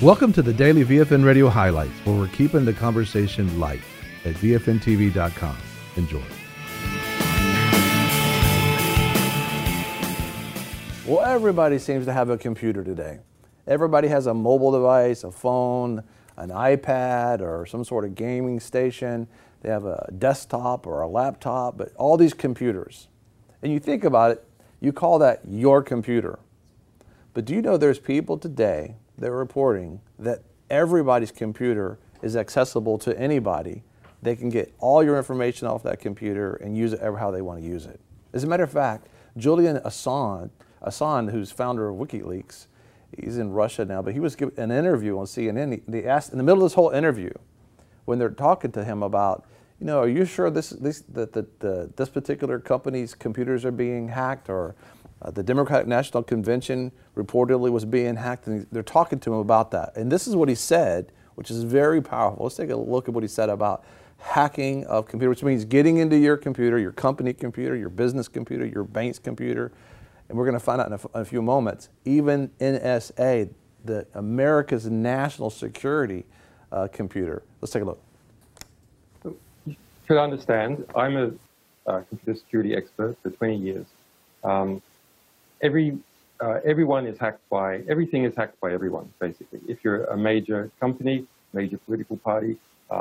Welcome to the Daily VFN Radio Highlights, where we're keeping the conversation light at VFNTV.com. Enjoy. Well, everybody seems to have a computer today. Everybody has a mobile device, a phone, an iPad, or some sort of gaming station. They have a desktop or a laptop, but all these computers. And you think about it, you call that your computer. But do you know there's people today that are reporting that everybody's computer is accessible to anybody. They can get all your information off that computer and use it ever how they want to use it. As a matter of fact, Julian Assange, who's founder of WikiLeaks, he's in Russia now, but he was giving an interview on CNN. They asked in the middle of this whole interview, when they're talking to him about, you know, are you sure this particular company's computers are being hacked, or the Democratic National Convention reportedly was being hacked, and they're talking to him about that. And this is what he said, which is very powerful. Let's take a look at what he said about hacking of computers, which means getting into your computer, your company computer, your business computer, your bank's computer. And we're going to find out in a few moments, even NSA, the America's national security computer. Let's take a look. You should understand, I'm a computer security expert for 20 years. Everyone is hacked by, everything is hacked by everyone, basically. If you're a major company, major political party,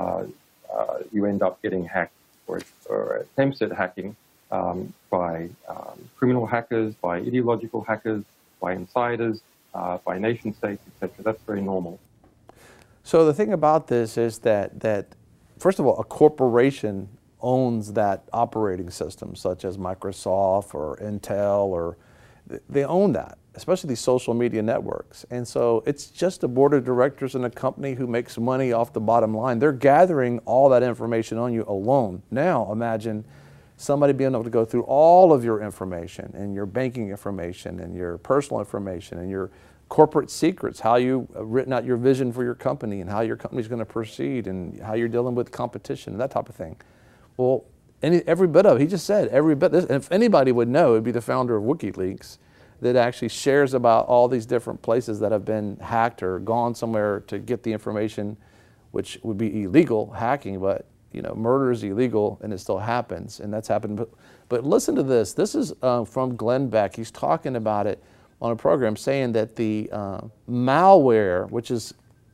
you end up getting hacked or attempts at hacking by criminal hackers, by ideological hackers, by insiders, by nation states, etc. That's very normal. So the thing about this is that first of all, a corporation owns that operating system, such as Microsoft or Intel, or they own that, especially these social media networks. And so it's just a board of directors and a company who makes money off the bottom line. They're gathering all that information on you alone. Now imagine somebody being able to go through all of your information, and your banking information, and your personal information, and your corporate secrets, how you've written out your vision for your company, and how your company's going to proceed, and how you're dealing with competition, and that type of thing. Well, every bit of it, he just said, every bit. If anybody would know, it'd be the founder of WikiLeaks, that actually shares about all these different places that have been hacked or gone somewhere to get the information, which would be illegal hacking, but you know, murder is illegal and it still happens, and that's happened. But listen to this. This is from Glenn Beck. He's talking about it on a program, saying that the malware, which is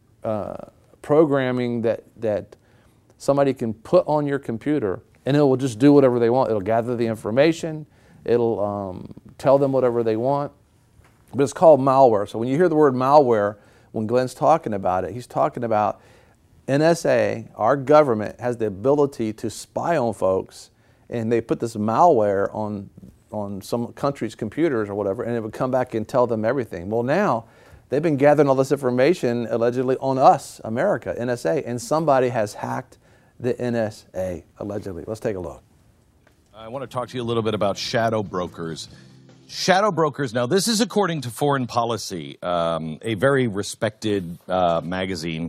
programming that somebody can put on your computer, and it will just do whatever they want. It'll gather the information. It'll tell them whatever they want. But it's called malware. So when you hear the word malware, when Glenn's talking about it, he's talking about NSA, our government, has the ability to spy on folks, and they put this malware on some country's computers or whatever, and it would come back and tell them everything. Well, now they've been gathering all this information allegedly on us, America, NSA, and somebody has hacked the NSA, allegedly. Let's take a look. I want to talk to you a little bit about shadow brokers. Shadow brokers, now this is according to Foreign Policy, a very respected magazine,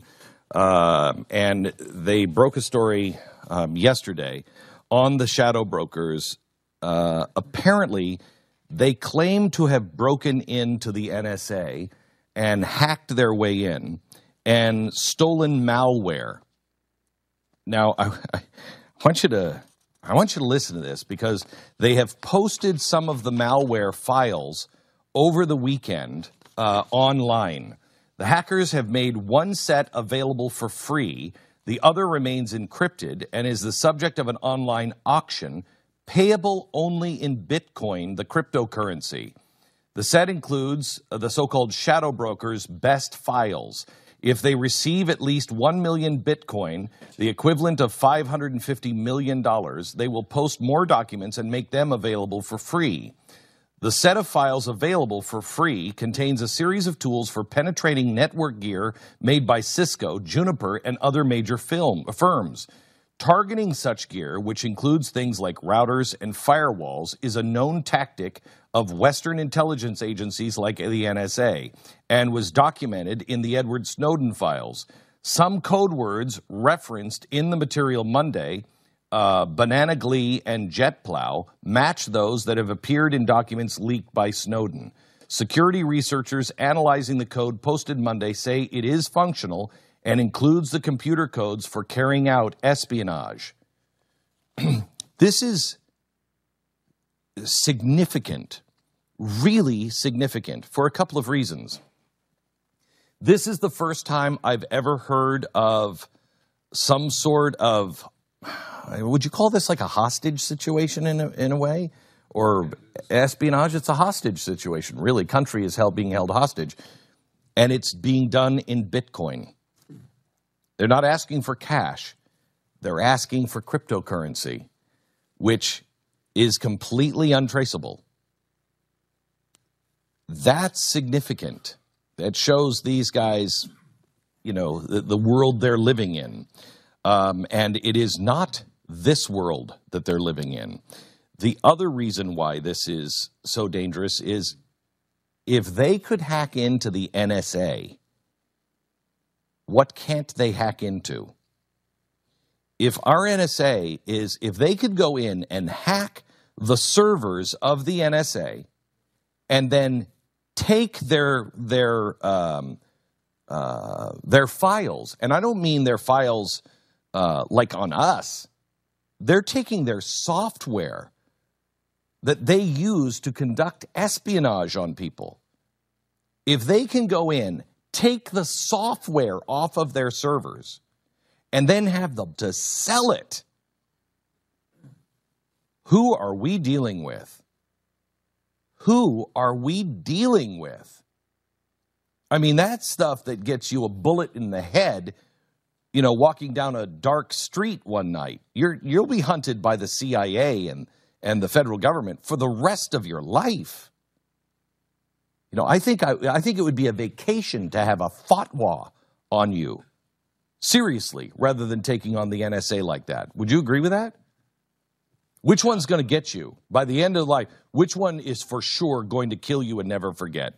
and they broke a story yesterday on the shadow brokers. Apparently, they claim to have broken into the NSA and hacked their way in and stolen malware. Now, I want you to listen to this, because they have posted some of the malware files over the weekend online. The hackers have made one set available for free. The other remains encrypted and is the subject of an online auction payable only in Bitcoin, the cryptocurrency. The set includes the so-called shadow brokers' best files. If they receive at least 1 million Bitcoin, the equivalent of $550 million, they will post more documents and make them available for free. The set of files available for free contains a series of tools for penetrating network gear made by Cisco, Juniper, and other major firms. Targeting such gear, which includes things like routers and firewalls, is a known tactic of Western intelligence agencies like the NSA, and was documented in the Edward Snowden files. Some code words referenced in the material Monday, Banana Glee and JetPlow, match those that have appeared in documents leaked by Snowden. Security researchers analyzing the code posted Monday say it is functional and includes the computer codes for carrying out espionage. This is significant, really significant, for a couple of reasons. This is the first time I've ever heard of some sort of, would you call this like a hostage situation in a way? Or espionage? It's a hostage situation. Really, country is being held hostage. And it's being done in Bitcoin. They're not asking for cash. They're asking for cryptocurrency, which is completely untraceable. That's significant. That shows these guys, you know, the world they're living in. And it is not this world that they're living in. The other reason why this is so dangerous is if they could hack into the NSA, what can't they hack into? If our NSA if they could go in and hack the servers of the NSA and then take their files, and I don't mean their files like on us, they're taking their software that they use to conduct espionage on people. If they can go in, take the software off of their servers, and then have them to sell it, who are we dealing with? Who are we dealing with? I mean, that's stuff that gets you a bullet in the head, you know, walking down a dark street one night. You'll be hunted by the CIA and the federal government for the rest of your life. You know, I think it would be a vacation to have a fatwa on you, seriously, rather than taking on the NSA like that. Would you agree with that? Which one's going to get you by the end of life? Which one is for sure going to kill you and never forget?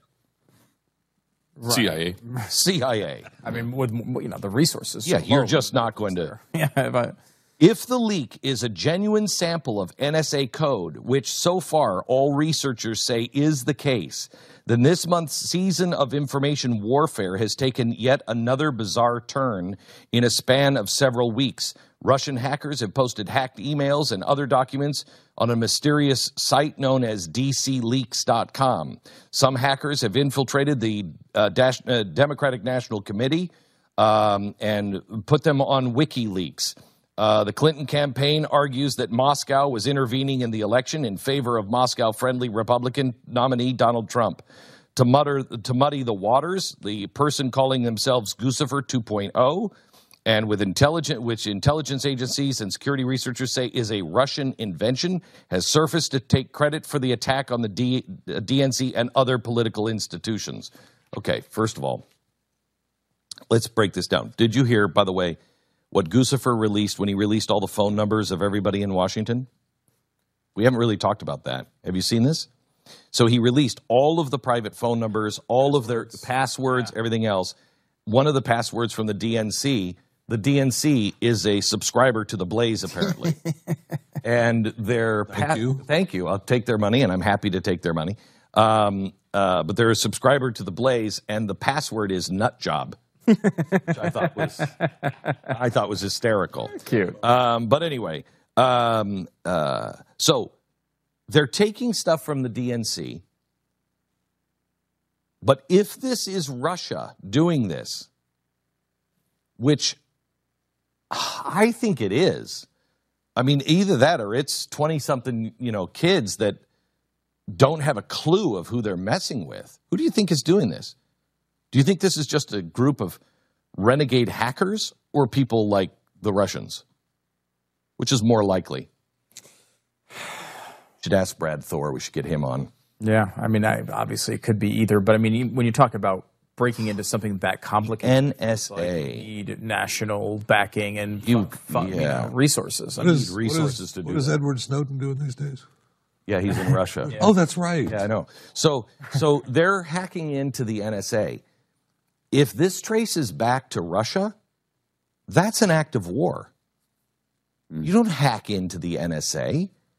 Right. CIA. CIA. I mean, with, you know, the resources. Yeah, you're just not going to. Yeah, If the leak is a genuine sample of NSA code, which so far all researchers say is the case, then this month's season of information warfare has taken yet another bizarre turn in a span of several weeks. Russian hackers have posted hacked emails and other documents on a mysterious site known as DCLeaks.com. Some hackers have infiltrated the Democratic National Committee and put them on WikiLeaks. The Clinton campaign argues that Moscow was intervening in the election in favor of Moscow-friendly Republican nominee Donald Trump. To muddy the waters, the person calling themselves Guccifer 2.0, and which intelligence agencies and security researchers say is a Russian invention, has surfaced to take credit for the attack on the DNC and other political institutions. Okay, first of all, let's break this down. Did you hear, by the way, what Guccifer released when he released all the phone numbers of everybody in Washington? We haven't really talked about that. Have you seen this? So he released all of the private phone numbers, all of their passwords, everything else. One of the passwords from the DNC is a subscriber to the Blaze, apparently. And their thank you. I'll take their money, and I'm happy to take their money. But they're a subscriber to the Blaze, and the password is nutjob. Which I thought was hysterical. Cute. But anyway, so they're taking stuff from the DNC. But if this is Russia doing this, which I think it is, I mean, either that or it's 20-something, kids that don't have a clue of who they're messing with. Who do you think is doing this? Do you think this is just a group of renegade hackers or people like the Russians? Which is more likely? Should ask Brad Thor. We should get him on. Yeah, I mean, obviously it could be either. But I mean, when you talk about breaking into something that complicated, NSA, like you need national backing and resources. What is Edward Snowden doing these days? Yeah, he's in Russia. Oh, that's right. Yeah, I know. So they're hacking into the NSA. If this traces back to Russia, that's an act of war. You don't hack into the NSA.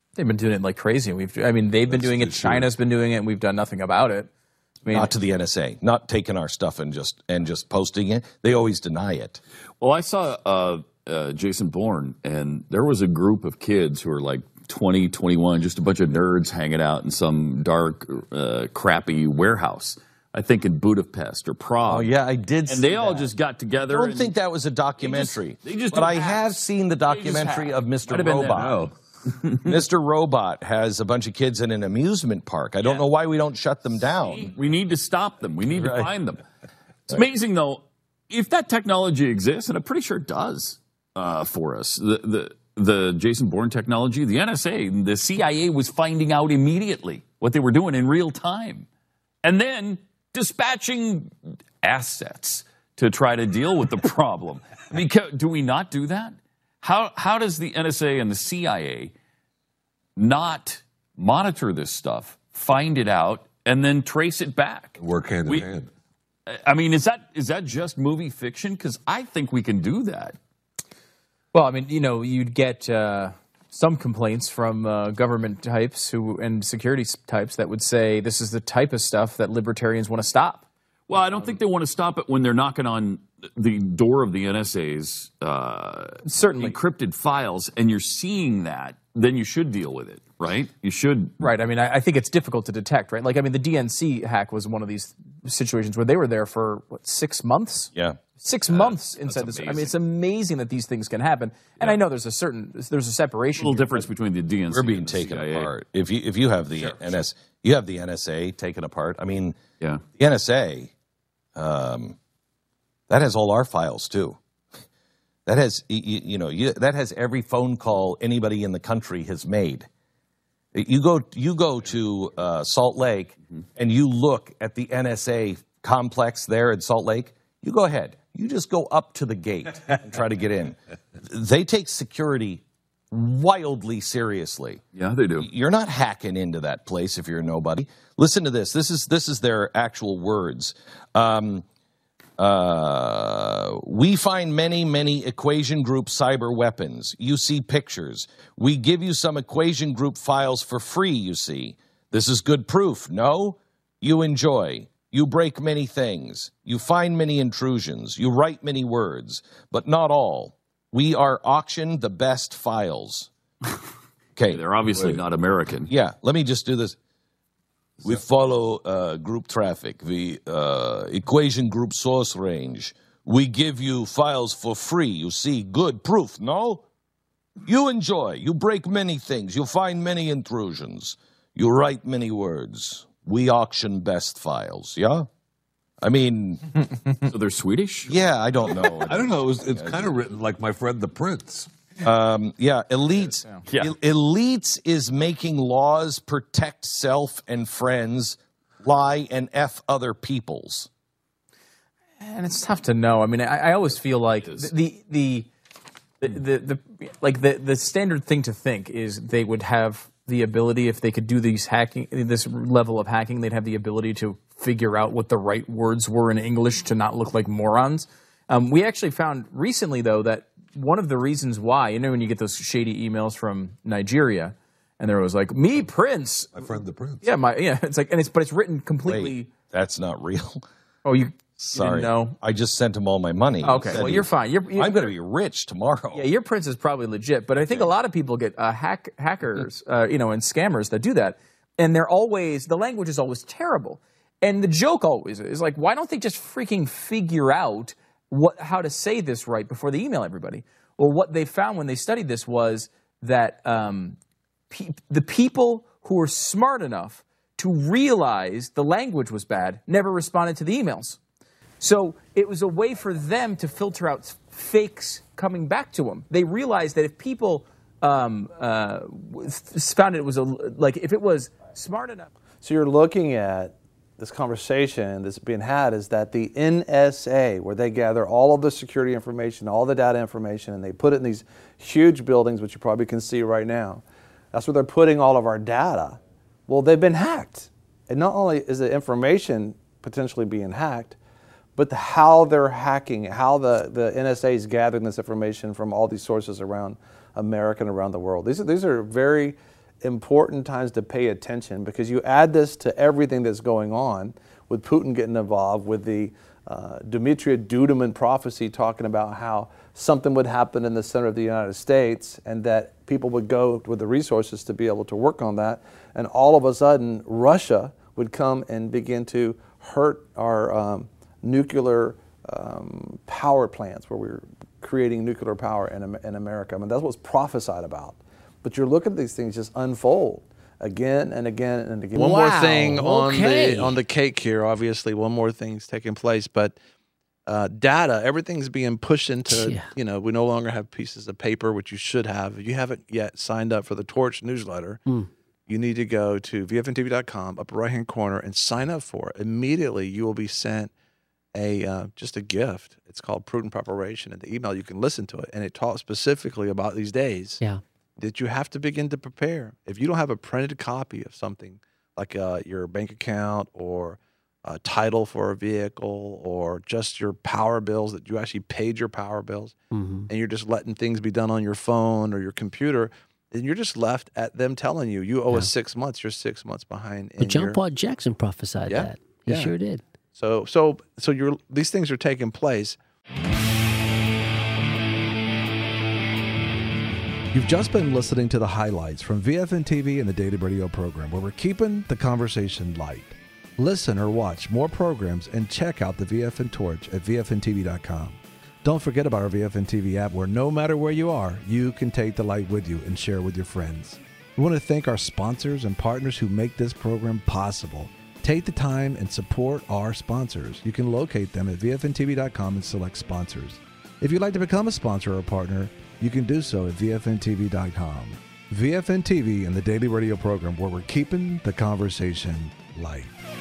They've been doing it like crazy. They've been doing it. China's been doing it, and we've done nothing about it. Not to the NSA, not taking our stuff and just posting it. They always deny it. Well, I saw Jason Bourne, and there was a group of kids who were like 20, 21, just a bunch of nerds hanging out in some dark, crappy warehouse. I think in Budapest or Prague. Oh, yeah, I did see And they all just got together. I don't think that was a documentary. But I have seen the documentary of Mr. Robot. Mr. Robot has a bunch of kids in an amusement park. I don't know why we don't shut them down. We need to stop them. We need to find them. It's amazing, though, if that technology exists, and I'm pretty sure it does for us, the Jason Bourne technology, the NSA, the CIA was finding out immediately what they were doing in real time. And then dispatching assets to try to deal with the problem. Do we not do that? How does the NSA and the CIA not monitor this stuff, find it out, and then trace it back? Work hand in hand. I mean, is that just movie fiction? Because I think we can do that. Well, I mean, you'd get some complaints from government types and security types that would say this is the type of stuff that libertarians want to stop. Well, I don't think they want to stop it when they're knocking on the door of the NSA's certainly encrypted files, and you're seeing that. Then you should deal with it, right? You should. Right. I mean, I think it's difficult to detect, right? Like, I mean, the DNC hack was one of these situations where they were there for, 6 months? Yeah. 6 months inside this. I mean, it's amazing that these things can happen. And I know there's a separation. A little difference between the DNC. We're being taken apart. If you have the you have the NSA taken apart. I mean, the NSA, that has all our files too. That has that has every phone call anybody in the country has made. You go to Salt Lake and you look at the NSA complex there in Salt Lake. You go ahead. You just go up to the gate and try to get in. They take security wildly seriously. Yeah, they do. You're not hacking into that place if you're nobody. Listen to this. This is their actual words. We find many equation group cyber weapons. You see pictures. We give you some equation group files for free, you see. This is good proof. No? You enjoy. You break many things. You find many intrusions. You write many words, but not all. We are auctioned the best files. Okay. They're obviously not American. Yeah, let me just do this. We follow group traffic, the equation group source range. We give you files for free. You see, good proof, no? You enjoy. You break many things. You find many intrusions. You write many words. We auction best files, yeah? I mean... So they're Swedish? Yeah, I don't know. I don't know. It's kind of written like my friend the Prince. Elites. Yeah. Elites is making laws protect self and friends, lie and F other peoples. And it's tough to know. I mean, I always feel like the standard thing to think is they would have the ability, if they could do this level of hacking, they'd have the ability to figure out what the right words were in English to not look like morons. We actually found recently, though, that one of the reasons why, when you get those shady emails from Nigeria, and there was like, me, Prince. My friend the Prince. Yeah, it's like, but it's written completely. Wait, that's not real. Oh, you Sorry. didn't know? I just sent him all my money. Okay, well, you're fine. I'm going to be rich tomorrow. Yeah, your Prince is probably legit, but I think a lot of people get hackers, and scammers that do that, and the language is always terrible. And the joke always is like, why don't they just freaking figure out how to say this right before they email everybody? Well, what they found when they studied this was that the people who were smart enough to realize the language was bad never responded to the emails. So it was a way for them to filter out fakes coming back to them. They realized that if people found it was if it was smart enough. So you're looking at this conversation that's being had is that the NSA, where they gather all of the security information, all the data information, and they put it in these huge buildings, which you probably can see right now. That's where they're putting all of our data. Well, they've been hacked. And not only is the information potentially being hacked, but how they're hacking, how the NSA is gathering this information from all these sources around America and around the world. These are very important times to pay attention, because you add this to everything that's going on with Putin getting involved, with the Dmitry Duduman prophecy talking about how something would happen in the center of the United States and that people would go with the resources to be able to work on that. And all of a sudden, Russia would come and begin to hurt our nuclear power plants, where we're creating nuclear power in America. I mean, that's what's prophesied about. But you're looking at these things just unfold again and again and again. One more thing on the cake here. Obviously, one more thing's taking place, but data, everything's being pushed into, we no longer have pieces of paper, which you should have. If you haven't yet signed up for the Torch newsletter, you need to go to vfntv.com, upper right-hand corner, and sign up for it. Immediately, you will be sent just a gift. It's called Prudent Preparation. In the email, you can listen to it, and it talks specifically about these days that you have to begin to prepare. If you don't have a printed copy of something like your bank account or a title for a vehicle or just your power bills, that you actually paid your power bills, and you're just letting things be done on your phone or your computer, then you're just left at them telling you, you owe us 6 months, you're 6 months behind. But John Paul Jackson prophesied that. He sure did. So these things are taking place. You've just been listening to the highlights from VFN TV and the Daily Radio program, where we're keeping the conversation light. Listen or watch more programs and check out the VFN Torch at VFNTV.com. Don't forget about our VFN TV app, where no matter where you are, you can take the light with you and share with your friends. We want to thank our sponsors and partners who make this program possible. Take the time and support our sponsors. You can locate them at VFNTV.com and select sponsors. If you'd like to become a sponsor or a partner, you can do so at VFNTV.com. VFN TV and the Daily Radio program, where we're keeping the conversation light.